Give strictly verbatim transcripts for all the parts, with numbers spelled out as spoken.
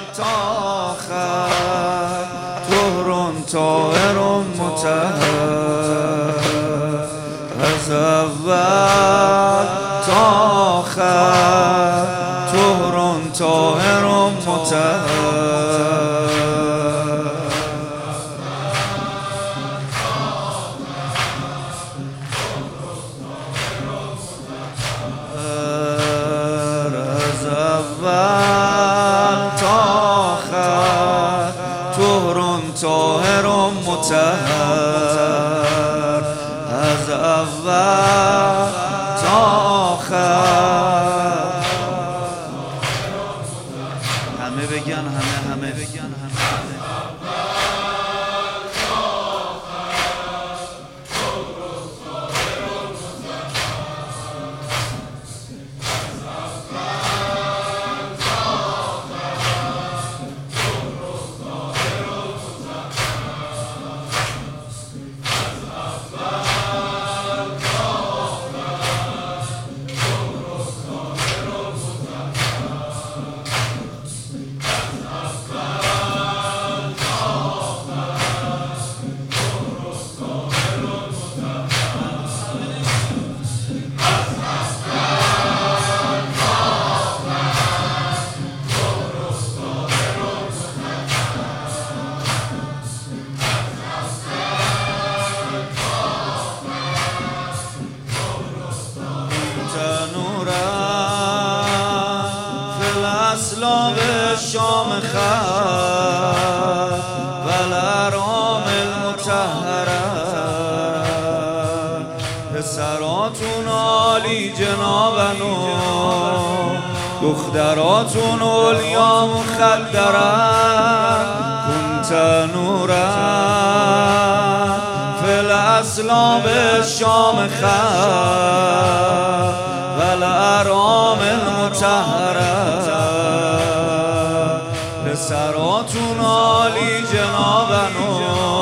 تا آخر طهر طاهر مطهر از اول تا آخر طهر طاهر مطهر از اول تا آخر طهر طاهر مطهر از اول تا آخر همه بگن همه همه بگن همه اسلام شام خر والارام المطهره پسراتون عالی جنابنو دختراتون اولیا مخدره کنت نورا فی الاسلام شام خر والارام المطهره پسراتون عالی جنابنو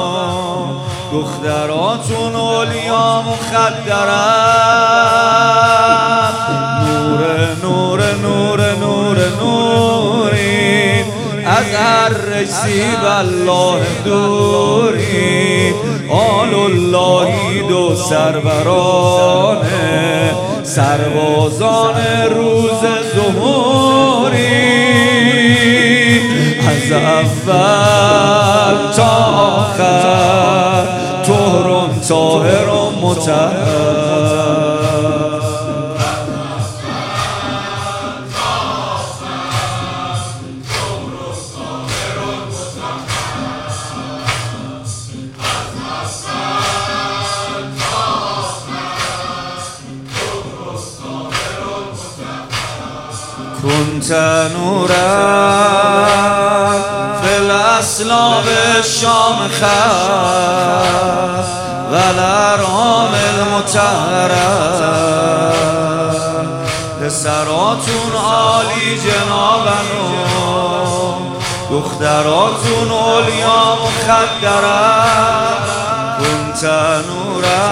دختراتون اولیا مخدره نور نور نور نور نوری از هر رسیب الله دوری آل اللهی دو سرورانه سربازان روز ظهوری از اول تا آخر طهر طاهر مطهر كنت نورا في الأسلام الشام خر والارام المطهره پسراتون عالی جنابنو دختراتون اولیا مخدره كنت نورا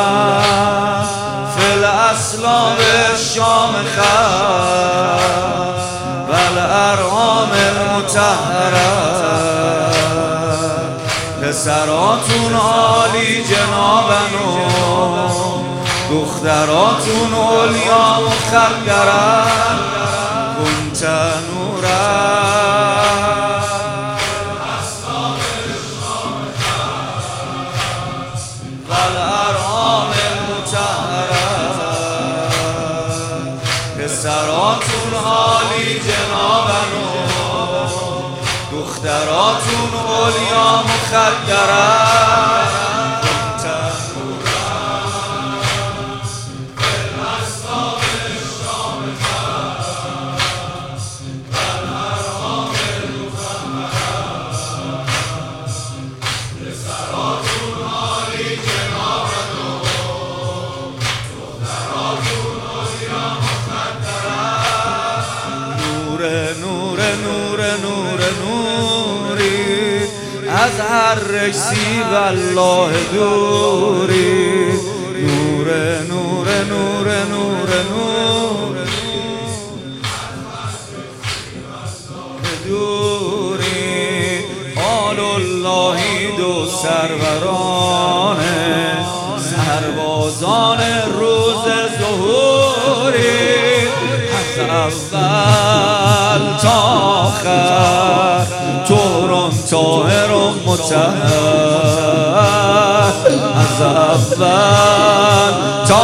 في الأسلام الشام خر والارام المطهره پسراتون عالی جنابنو دختراتون اولیا مخدره کنت نورا والارام المطهره پسراتون عالی جنابنو دختراتون اولیا مخدره از هر رسیب الله دوری نور نور نور نور نور نور سرورانه سربازان روز ظهوری از اول تا آخر طهران طاهر و مطهر از اول تا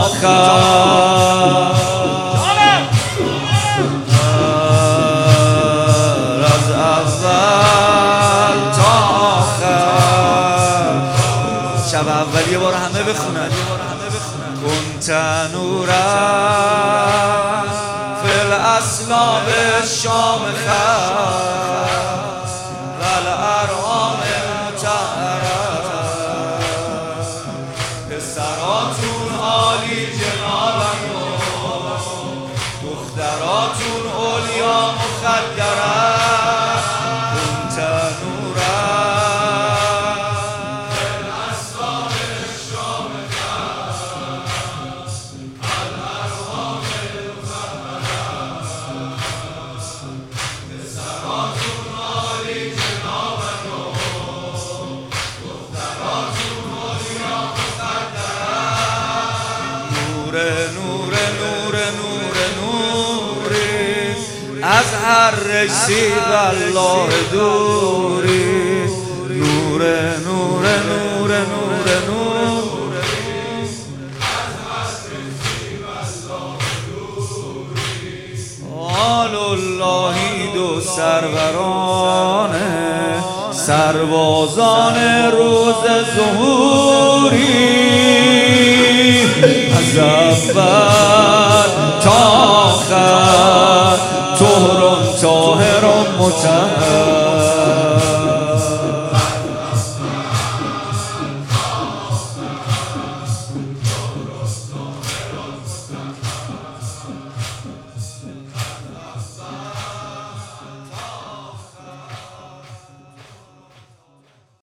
آخر از اول تا آخر شب اول یه بار همه بخونن كنت نورا فی الاسلام الشامخة و الارحام المطهرة پسراتون عالی جنابن دختراتون اولیا مخدرن كنت نورا فی الاسلام الشامخة الارحام المطهرة پسراتون عالی جنابن دختراتون اولیا مخدرن نور نور نور نور نوری از هر رجسی والله دوری نور نور نور نور نور از هر رجسی والله دوری آل اللهی دو سرورانه سربازان روز ظهوری از اول تا آخر طهران طاهر و مطهر